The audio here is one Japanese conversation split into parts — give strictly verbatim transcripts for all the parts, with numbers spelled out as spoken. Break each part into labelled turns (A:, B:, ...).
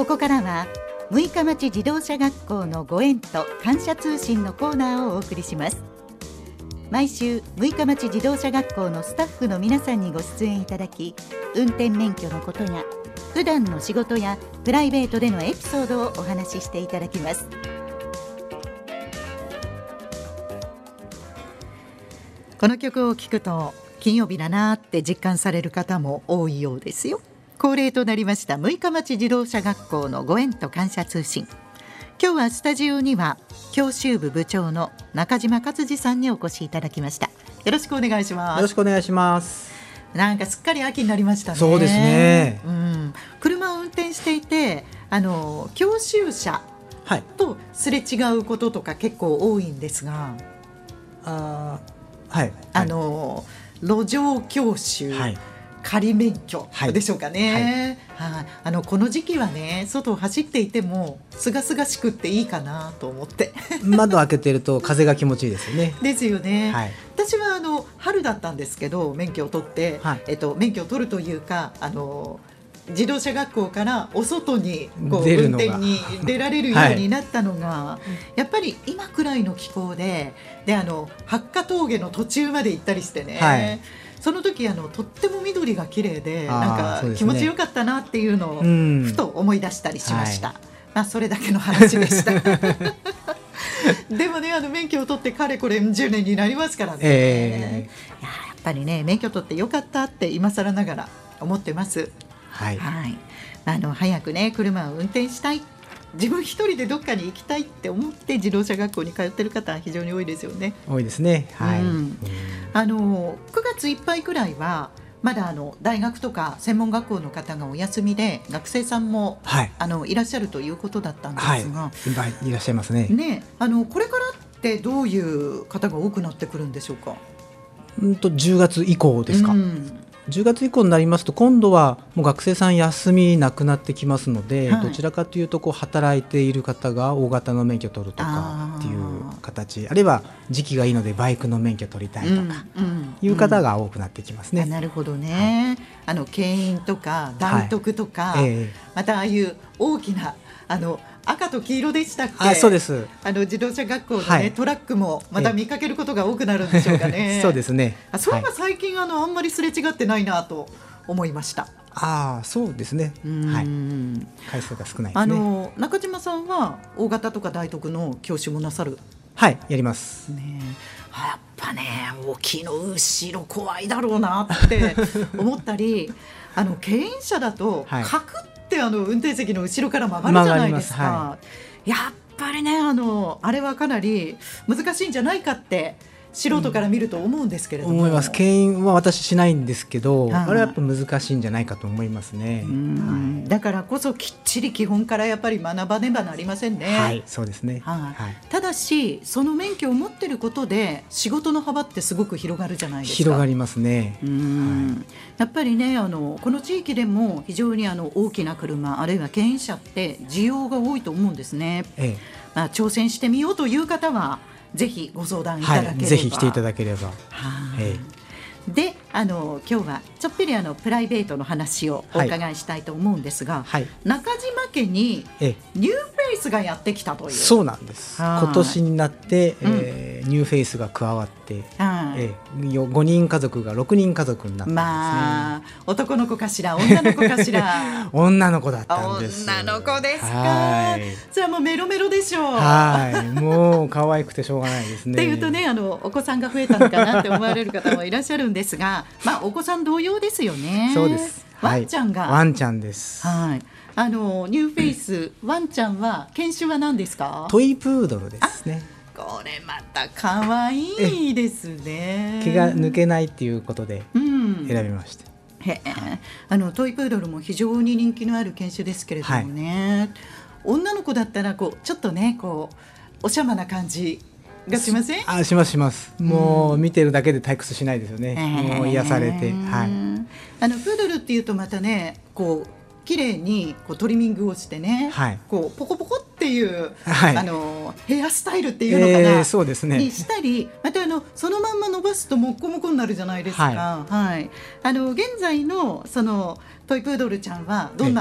A: ここからは六日町自動車学校のご縁と感謝通信のコーナーをお送りします。毎週六日町自動車学校のスタッフの皆さんにご出演いただき、運転免許のことや普段の仕事やプライベートでのエピソードをお話ししていただきます。この曲を聴くと金曜日だなって実感される方も多いようですよ。恒例となりました六日町自動車学校のご縁と感謝通信。今日はスタジオには教習部部長の中島勝次さんにお越しいただきました。よろしくお願いします。
B: よろしくお願いします。
A: なんかすっかり秋になりましたね。
B: そうですね、
A: うん、車を運転していてあの教習車とすれ違うこととか結構多いんですが、
B: あ、はい、
A: あの路上教習、はい、仮免許でしょうかね、はいはい、あのこの時期はね、外を走っていてもすがすがしくっていいかなと思って
B: 窓開けてると風が気持ちいいですよね。
A: ですよね、
B: はい、
A: 私はあの春だったんですけど免許を取って、はい、えっと、免許を取るというかあの自動車学校からお外にこう運転に出られるようになったのが、はい、やっぱり今くらいの気候で、であの八ヶ峠の途中まで行ったりしてね、はい、その時あのとっても緑が綺麗でなんか気持ちよかったなっていうのをふと思い出したりしました、はい、まあ、それだけの話でしたでもね、あの免許を取ってかれこれじゅうねんになりますからね、えー、いややっぱりね、免許取ってよかったって今更ながら思ってます。
B: はい
A: はい、あの早くね車を運転したい、自分一人でどっかに行きたいって思って自動車学校に通ってる方は非常に多いですよね。
B: 多いですね、はい、うん、
A: あのくがついっぱいくらいはまだあの大学とか専門学校の方がお休みで学生さんも、はい、あのいらっしゃるということだったんですが、はい、
B: いらっしゃいますね。
A: ね、あのこれからってどういう方が多くなってくるんでしょうか。
B: うんとじゅうがつ以降ですか、うん、じゅうがつ以降になりますと今度はもう学生さん休みなくなってきますので、はい、どちらかというとこう働いている方が大型の免許取るとかっていう形、 あ, あるいは時期がいいのでバイクの免許取りたいとかいう方が多くなってきますね、
A: うんうんうん、なるほどね、はい、あの牽引とか大徳とか、はい、えー、またああいう大きなあの赤と黄色でしたっけ。
B: あ、そうです。
A: あの自動車学校の、ね、はい、トラックもまた見かけることが多くなるんでしょうかね。
B: そうですね。
A: あ、そういえば最近、はい、あのあんまりすれ違ってないなと思いました。
B: あ、そうですね、はい、回数が少ないですね。
A: あの中島さんは大型とか大徳の教習もなさる。
B: はい、やります、
A: ね、やっぱね大きいの後ろ怖いだろうなって思ったりあの牽引車だとカクッてあの運転席の後ろから曲がるじゃないですか、はい、やっぱりね あのあれはかなり難しいんじゃないかって素人から見ると思うんですけれども、うん、
B: 思います。牽引は私しないんですけど、あれはやっぱ難しいんじゃないかと思いますね、うん、
A: はい、だからこそきっちり基本からやっぱり学ばねばなりませんね。
B: はい、そうですね、はい、
A: ただしその免許を持っていることで仕事の幅ってすごく広がるじゃないですか。
B: 広がりますね、
A: うん、はい、やっぱりねあのこの地域でも非常にあの大きな車あるいは牽引車って需要が多いと思うんですね、ええ、まあ、挑戦してみようという方はぜひご相談いただければ、はい、
B: ぜひ来ていただければ、
A: はい、であの今日はちょっぴりあのプライベートの話をお伺いしたいと思うんですが、はい、中島家にニューフェイスがやってきたという。
B: そうなんです。今年になって、えーうん、ニューフェイスが加わって、えー、ごにん家族がろくにん家族になったんですね。まあ、
A: 男の子かしら女の子かしら
B: 女の子だったんです。
A: 女の子ですか。はい、それはもうメロメロでしょう。
B: はい、もう可愛くてしょうがないですね。
A: っていうとねあのお子さんが増えたのかなって思われる方もいらっしゃるんですが、まあ、お子さん同様ですよね。
B: そうです、
A: ワンちゃんが、
B: はい、ワンちゃんです、
A: はい、あのニューフェイス、うん、ワンちゃんは犬種は何ですか。
B: トイプードルですね。
A: これまた可愛いですね。
B: 毛が抜けないっていうことで選びました、
A: うん、へあのトイプードルも非常に人気のある犬種ですけれどもね、はい、女の子だったらこうちょっとねこうおしゃまな感じがしません？
B: あ、しますします、うん、もう見てるだけで退屈しないですよね、えー、もう癒されて、はい、
A: あのプードルっていうとまたねこう綺麗にこうトリミングをしてね、はい、こうポコポコっていう、はい、あのヘアスタイルっていうのかな、えー、そうですね、にしたりまたあのそのまんま伸ばすともっこもこになるじゃないですか、はいはい、あの現在のそのトイプードルちゃんはどんな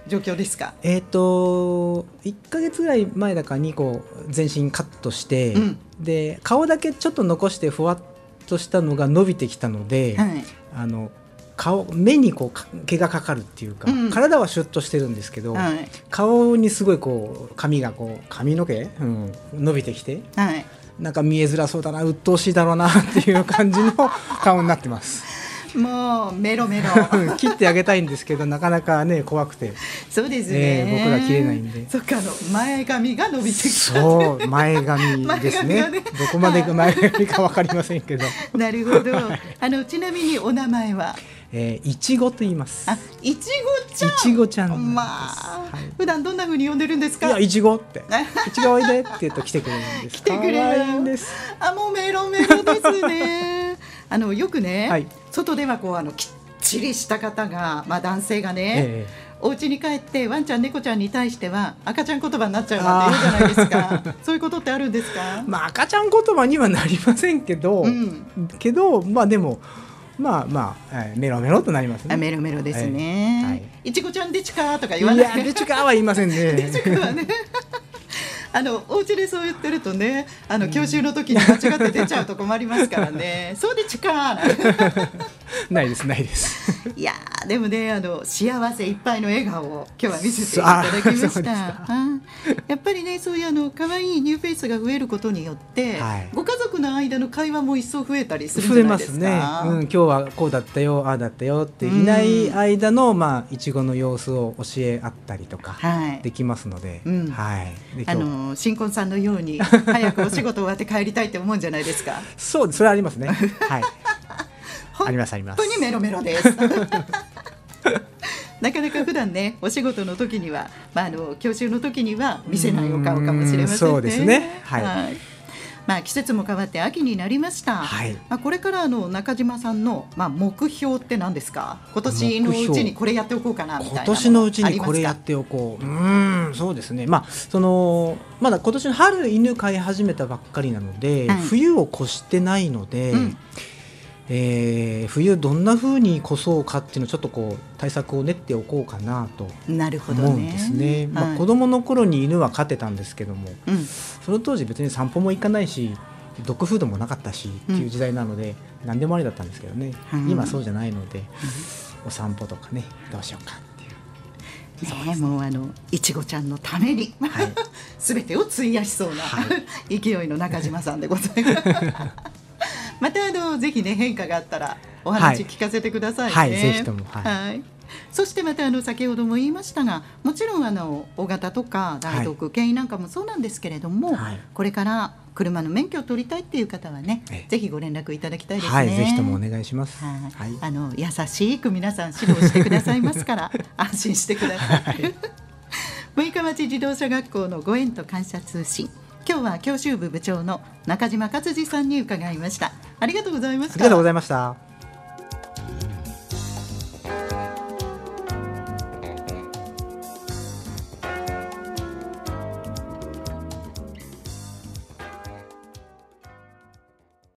A: 状況ですか？
B: えーといっかげつぐらい前だかにこう全身カットして、うん、で顔だけちょっと残してふわっとしたのが伸びてきたので、はい、あの顔目にこう毛がかかるっていうか、うん、体はシュッとしてるんですけど、はい、顔にすごいこう髪がこう髪の毛、うん、伸びてきて、はい、なんか見えづらそうだな、鬱陶しいだろうなっていう感じの顔になってます
A: もうメロメロ
B: 切ってあげたいんですけどなかなかね怖くて。
A: そうですね、
B: えー、僕ら切れないんで。
A: そっか、あの前髪が伸びてきた。
B: そう前髪ですねね、どこまで前髪か分かりませんけど
A: なるほど、はい、あのちなみにお名前は？
B: えー、いちごと言います。
A: あ、いちごちゃん。
B: いちごちゃん。
A: まあ、はい、普段どんな風に呼んでるんですか？
B: いや、いちごって。いちごおいでって言うと来てくれるんです。
A: 来てくれるんです。あ、もうメロメロですね。あのよくね、はい、外ではこうあのきっちりした方が、まあ男性がね。えーお家に帰ってワンちゃん猫ちゃんに対しては赤ちゃん言葉になっちゃうなんて言うじゃないですか。そういうことってあるんですか？
B: まあ赤ちゃん言葉にはなりませんけど、うん、けどまあでもまあまあ、はい、メロメロとなりますね。
A: あ、メロメロですね、はいはい、いちごちゃんデチカとか言わない？
B: いやデチカは言いませんね
A: デチカはねあのお家でそう言ってるとね、あの教習の時に間違って出ちゃうと困りますからね、うん、そうでちか
B: ないですないです
A: いやでもね、あの幸せいっぱいの笑顔を今日は見せていただきました。やっぱりね、そういうあの可愛いニューフェイスが増えることによって、はい、ご家族の間の会話も一層増えたりするんじゃないですか？増えますね、うん、今日はこうだったよああだったよっていない間の、まあ、いちごの様子を教え合ったりとかできますので、はい、うんはい、であの新婚さんのように早くお仕事終わって帰りたいって思うんじゃないですか？
B: そうそれはありますね、はいありますあります。
A: 本当にメロメロですなかなか普段ねお仕事の時には、まあ、あの教習の時には見せないお顔かもしれませんね。
B: そうですね、はい、
A: はい、まあ、季節も変わって秋になりました、はい、まあ、これからあの中島さんの、まあ、目標って何ですか？今年のうちにこれやっておこうかなみたいな。
B: 今年のうちにこれやっておこう、うーんそうですね、まあ、そのまだ今年の春犬飼い始めたばっかりなので、はい、冬を越してないので、うん、えー、冬どんな風に越そうかっていうのをちょっとこう対策を練っておこうかなと思うんですね。まあ、子供の頃に犬は飼ってたんですけども、うん、その当時別に散歩も行かないしドッグフードもなかったしっていう時代なので、うん、何でもありだったんですけどね、うん、今そうじゃないので、うん、お散歩とかねどうしようかっていう、
A: ね、もうあのいちごちゃんのために、はい、全てを費やしそうな、はい、勢いの中島さんでございますまたあのぜひね変化があったらお話聞かせてくださいね。
B: はい、はい、ぜひとも、はい
A: はい、そしてまたあの先ほども言いましたが、もちろんあの大型とか大特牽引なんかもそうなんですけれども、はい、これから車の免許を取りたいっていう方はね、ぜひご連絡いただきたいですね。
B: はい、ぜひともお願いします。
A: はい、はい、あの優しく皆さん指導してくださいますから安心してください、はい、六日町自動車学校のご縁と感謝通信、今日は教習部部長の中島勝次さんに伺いました。ありがとうございました。
B: ありがとうございました。